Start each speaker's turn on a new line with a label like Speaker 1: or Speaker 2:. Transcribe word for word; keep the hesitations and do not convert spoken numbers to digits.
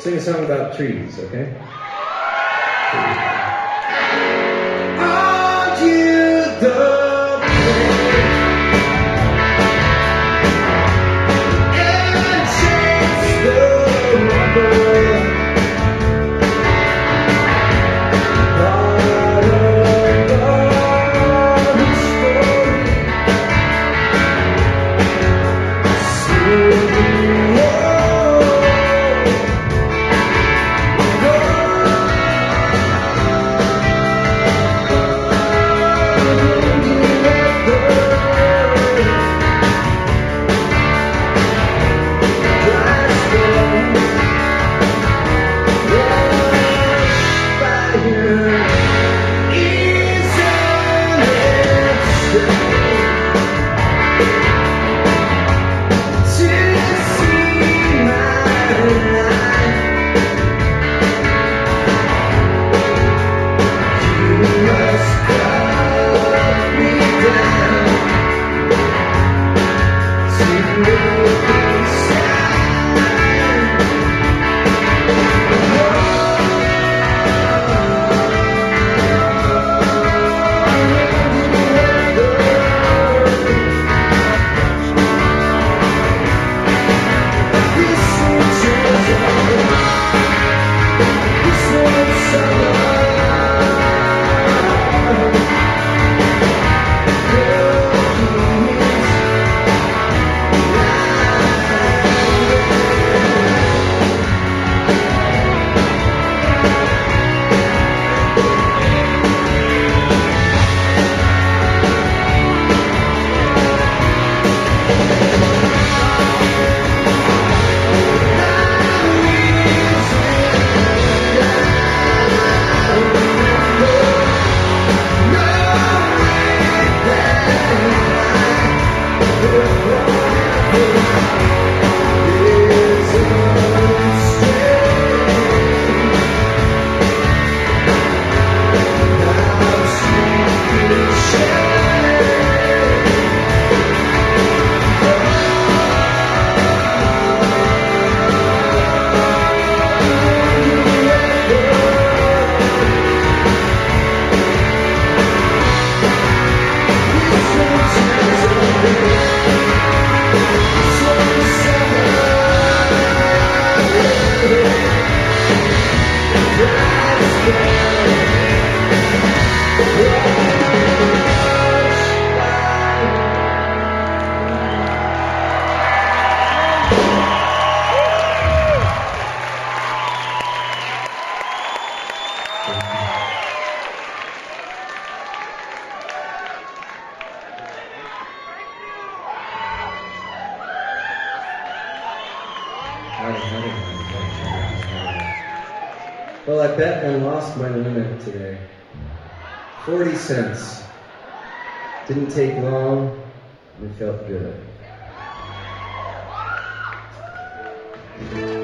Speaker 1: Sing a song about trees, okay? Aren't you the place and chase the rumble? Part of our story. Slowly. Well, I bet and lost my limit today. Forty cents. Didn't take long, and it felt good.